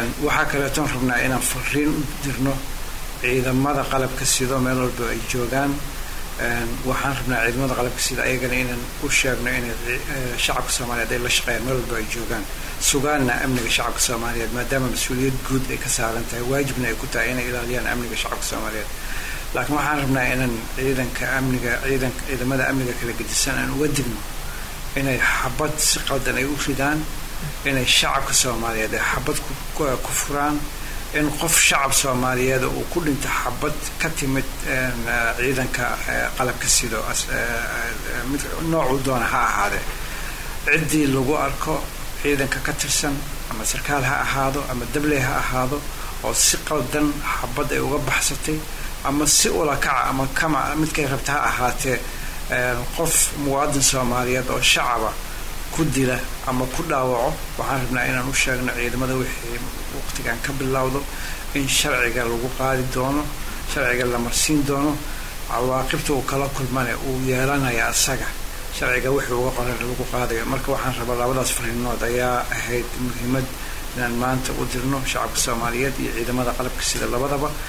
waxaa kaleetoon rabnaa inaan fariin u dirno ciidamada qalabka sida meel walba ay joogaan waxaan rabnaa ciidamada qalabka sida ayagana inaan u sheegno inay shacabka Soomaaliyeed ay la shaqeeyaan meel walba ay joogaan sugaana amniga shacabka Soomaaliyeed maadaama mas'uuliyad guud ay ka saaran tahay waajibna ay ku tahay inay ilaaliyaan amniga shacabka Soomaaliyeed laakiin waxaan rabnaa inaan ciidamada amniga kala gedisan aan uga digno inay xabad si qaldan ay u ridaan inay shacabka Soomaaliyeed ay xabad ku furaan in qof shacab Soomaaliyeed oo ku dhinta xabad ka timid ciidanka qalabka sida mid nooc doona ha ahaade cidii lagu arko ciidanka ka tirsan ama sarkaal ha ahaado ama dabley ha ahaado oo si qaldan xabad ay uga baxsatay ama si ula kaca ama kama midkay rabta ha ahaatee qof muwaadin Soomaaliyeed oo shacaba ku dila ama ku dhaawaco waxaan rabnaa inaan u sheegno ciidamada wixii waqtigan ka bilowdo in sharciga lagu qaadi doono sharciga la marsiin doono cawaaqibta uu kala kulmane uu yeelanayo asaga sharciga wixii uga qoran lagu qaadayo marka waxaan rabaa labadaas fariinood ayaa ahayd muhiimad inaan maanta u dirno shacabka Soomaaliyeed iyo ciidamada qalabka sida labadaba